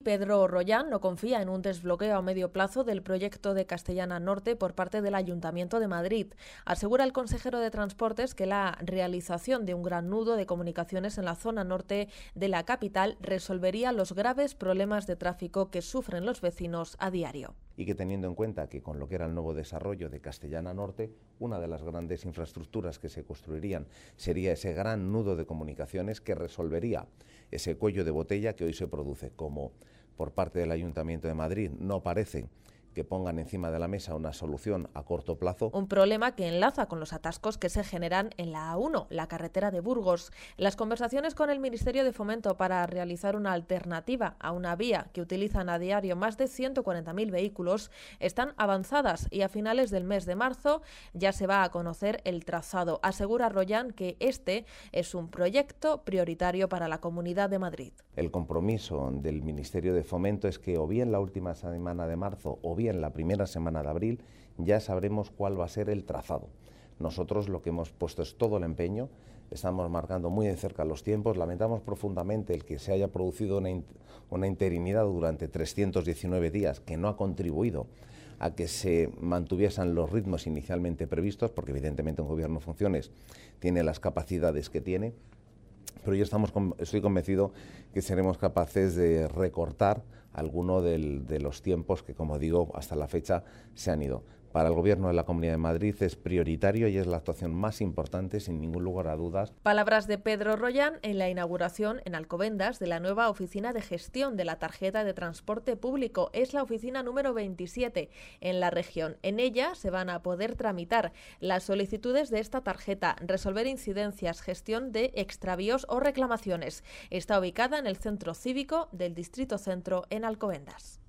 Pedro Rollán no confía en un desbloqueo a medio plazo del proyecto de Castellana Norte por parte del Ayuntamiento de Madrid. Asegura el consejero de Transportes que la realización de un gran nudo de comunicaciones en la zona norte de la capital resolvería los graves problemas de tráfico que sufren los vecinos a diario. Y que teniendo en cuenta que con lo que era el nuevo desarrollo de Castellana Norte, una de las grandes infraestructuras que se construirían sería ese gran nudo de comunicaciones que resolvería ese cuello de botella que hoy se produce, como por parte del Ayuntamiento de Madrid no parece que pongan encima de la mesa una solución a corto plazo. Un problema que enlaza con los atascos que se generan en la A1, la carretera de Burgos. Las conversaciones con el Ministerio de Fomento para realizar una alternativa a una vía que utilizan a diario más de 140.000 vehículos están avanzadas y a finales del mes de marzo ya se va a conocer el trazado. Asegura Rollán que este es un proyecto prioritario para la Comunidad de Madrid. El compromiso del Ministerio de Fomento es que o bien la última semana de marzo o bien la primera semana de abril ya sabremos cuál va a ser el trazado. Nosotros lo que hemos puesto es todo el empeño, estamos marcando muy de cerca los tiempos, lamentamos profundamente el que se haya producido una interinidad durante 319 días que no ha contribuido a que se mantuviesen los ritmos inicialmente previstos, porque evidentemente un gobierno en funciones tiene las capacidades que tiene, pero yo estoy convencido que seremos capaces de recortar alguno de los tiempos que, como digo, hasta la fecha se han ido. Para el Gobierno de la Comunidad de Madrid es prioritario y es la actuación más importante, sin ningún lugar a dudas. Palabras de Pedro Rollán en la inauguración en Alcobendas de la nueva oficina de gestión de la tarjeta de transporte público. Es la oficina número 27 en la región. En ella se van a poder tramitar las solicitudes de esta tarjeta, resolver incidencias, gestión de extravíos o reclamaciones. Está ubicada en el centro cívico del Distrito Centro en Alcobendas.